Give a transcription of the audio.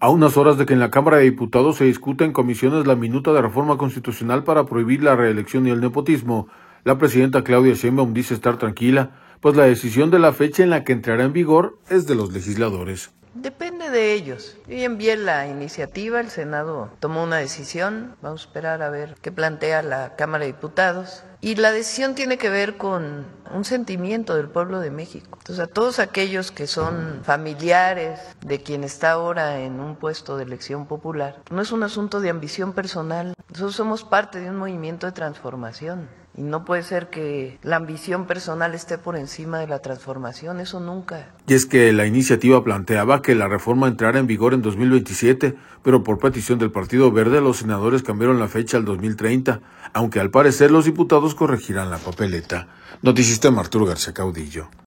A unas horas de que en la Cámara de Diputados se discuta en comisiones la minuta de reforma constitucional para prohibir la reelección y el nepotismo, la presidenta Claudia Sheinbaum dice estar tranquila, pues la decisión de la fecha en la que entrará en vigor es de los legisladores. Depende de ellos. Yo ya envié la iniciativa, el Senado tomó una decisión, vamos a esperar a ver qué plantea la Cámara de Diputados. Y la decisión tiene que ver con un sentimiento del pueblo de México. Entonces, a todos aquellos que son familiares de quien está ahora en un puesto de elección popular, no es un asunto de ambición personal. Nosotros somos parte de un movimiento de transformación. Y no puede ser que la ambición personal esté por encima de la transformación, eso nunca. Y es que la iniciativa planteaba que la reforma entrara en vigor en 2027, pero por petición del Partido Verde los senadores cambiaron la fecha al 2030, aunque al parecer los diputados corregirán la papeleta. Noticista Arturo García Caudillo.